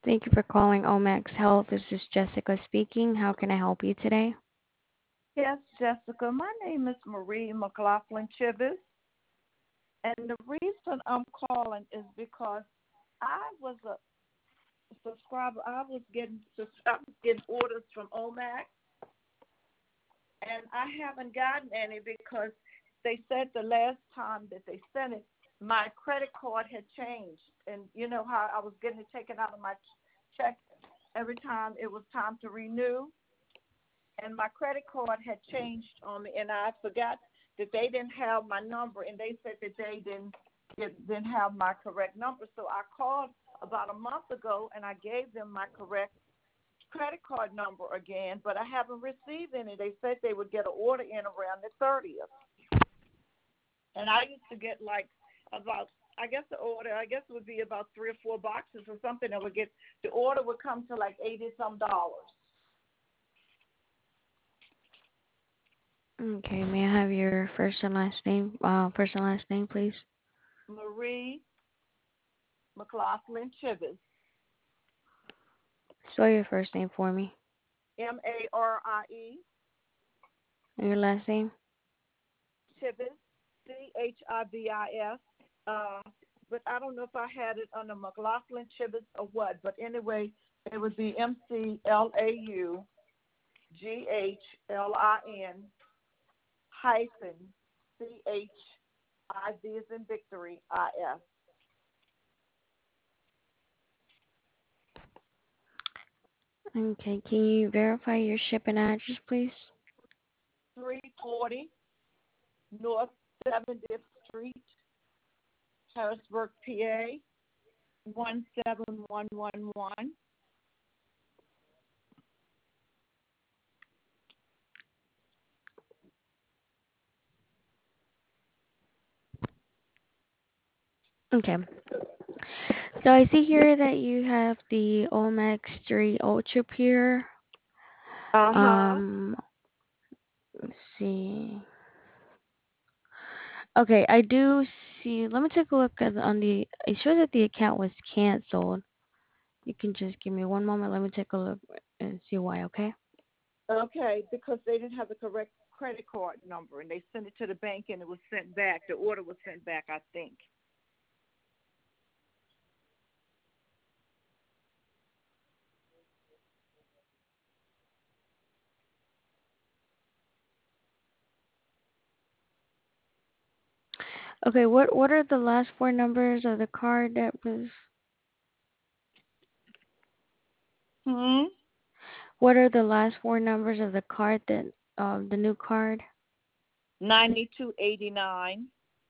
Thank you for calling Omax Health. This is Jessica speaking. How can I help you today? Yes, Jessica. My name is Marie McLaughlin Chivers, and the reason I'm calling is because I was a subscriber. I was getting orders from Omax, and I haven't gotten any because they said the last time that they sent it, my credit card had changed, and you know how I was getting it taken out of my check every time it was time to renew. And my credit card had changed on me, and I forgot that they didn't have my number, and they said that they didn't have my correct number. So I called about a month ago, and I gave them my correct credit card number again, but I haven't received any. They said they would get an order in around the 30th, and I used to get like about. I guess the order, I guess it would be about 3 or 4 boxes or something that would get, the order would come to like 80 some dollars. Okay, may I have your first and last name? Please. Marie McLaughlin Chivers. Spell your first name for me. Marie And your last name? Chivers, Chivis. Uh, but I don't know if I had it under McLaughlin Chivers or what. But anyway, it would be McLaughlin hyphen Chiv as in Victory is. Okay, can you verify your shipping address, please? 340 North 70th Street, Harrisburg, PA 17111. Okay. So I see here that you have the Omax 3 Ultra Pure. Uh huh. Um, let's see. Okay, I do see. Let me take a look on the. It shows that the account was canceled. You can just give me one moment. Let me take a look and see why. Okay. Okay, because they didn't have the correct credit card number, and they sent it to the bank, and it was sent back. The order was sent back, I think. Okay. What are the last four numbers of the card that was? Hmm. What are the last four numbers of the card that the new card? 9289.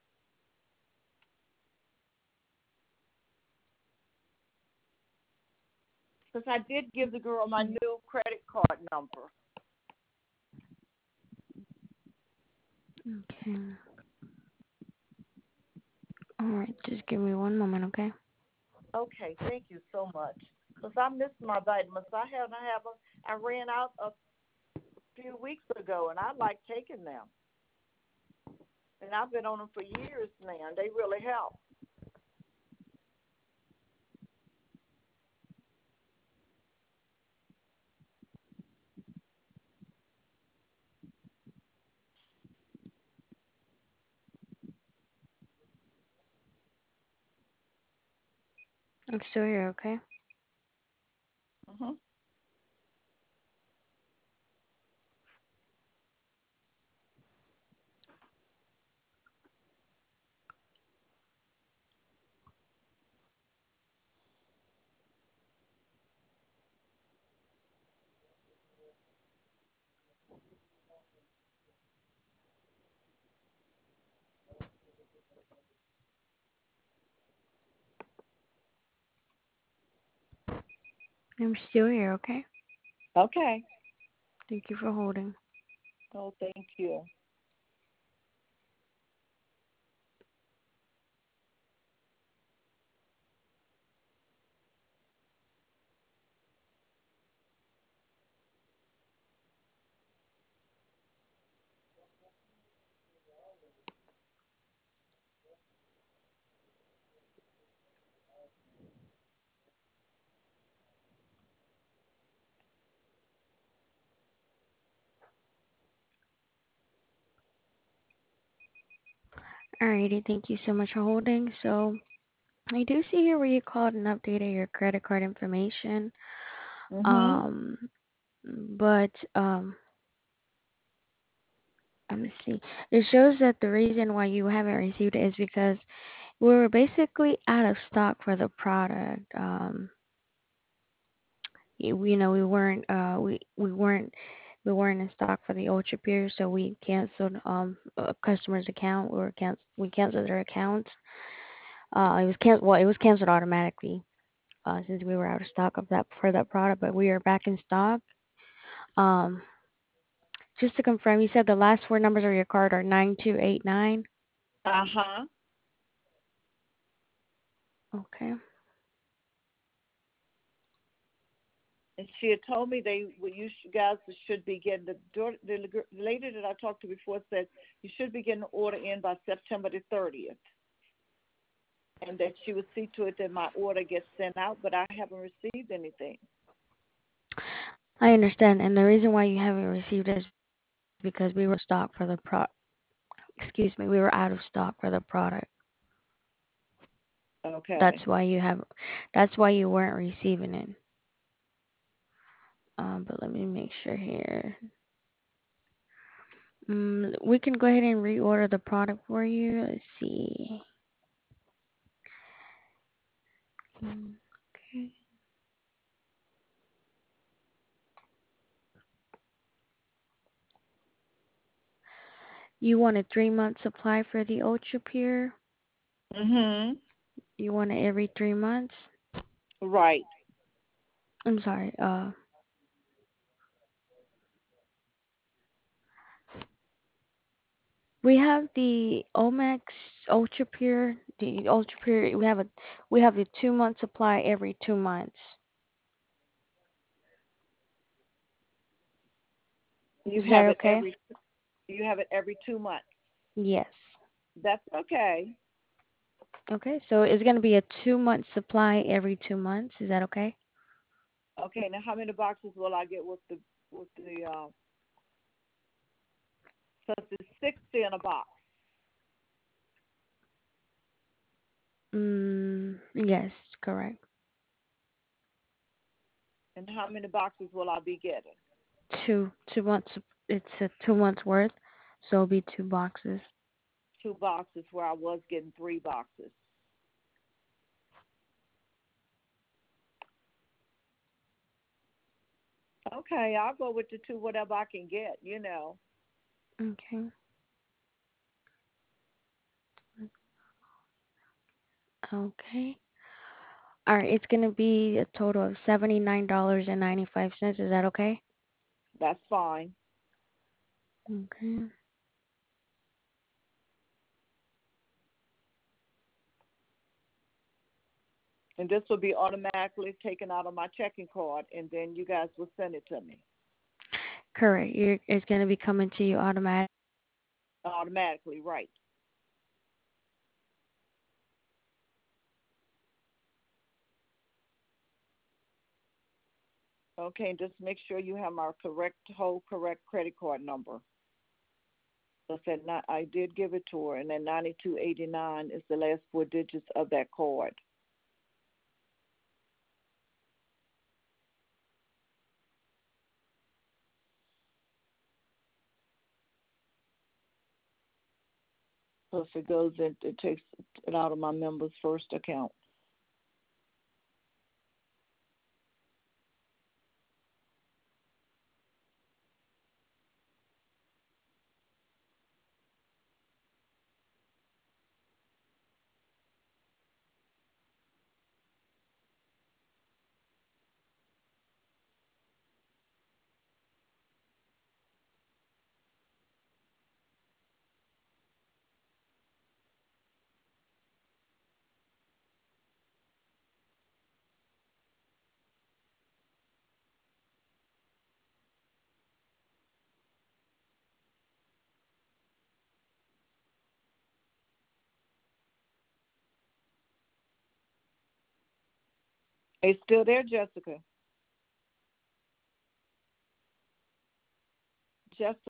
Because I did give the girl my new credit card number. Okay. All right. Just give me one moment. Okay. Okay, thank you so much. Because I missed my vitamins. I ran out a few weeks ago, and I like taking them. And I've been on them for years now, and they really help. I'm still here. Okay. Hmm. I'm still here. Okay. Okay. Thank you for holding. Oh, thank you. Alrighty, thank you so much for holding. So I do see here where you called and updated your credit card information. Mhm. Um, but let me see. It shows that the reason why you haven't received it is because we were basically out of stock for the product. We weren't we weren't in stock for the Ultra Pure, so we canceled a customer's account. We canceled their account. It was canceled automatically since we were out of stock of that for that product, but we are back in stock. Um, just to confirm, you said the last four numbers of your card are 9289. Uh-huh. Okay. And she had told me guys should be getting the lady that I talked to before said you should be getting the order in by September the 30th, and that she would see to it that my order gets sent out, but I haven't received anything. I understand, and the reason why you haven't received it is because we were out of stock for the excuse me, we were out of stock for the product. Okay. That's why that's why you weren't receiving it. But let me make sure here. We can go ahead and reorder the product for you. Let's see. Okay. You want a 3 month supply for the Ultra Pure? Mhm. You want it every 3 months? Right. I'm sorry. We have the Omex Ultra Pure. The Ultra Pure. We have a 2 month supply every 2 months. You Is that have it okay? every you have it every 2 months. Yes. That's okay. Okay. So it's gonna be a 2 month supply every 2 months. Is that okay? Okay. Now, how many boxes will I get with the so it's 60 in a box? Yes, correct. And how many boxes will I be getting? 2 months. It's a 2 months worth, so it'll be 2 boxes. 2 boxes where I was getting 3 boxes. Okay, I'll go with the two, whatever I can get. Okay. Okay. All right. It's gonna be a total of $79.95. Is that okay? That's fine. Okay. And this will be automatically taken out of my checking card, and then you guys will send it to me Correct. It's gonna be coming to you automatic. automatically, right? Okay, and just make sure you have my correct credit card number. I said I did give it to her, and then 9289 is the last 4 digits of that card. So if it goes in, it takes it out of my member's first account. It's still there, Jessica. Jessica.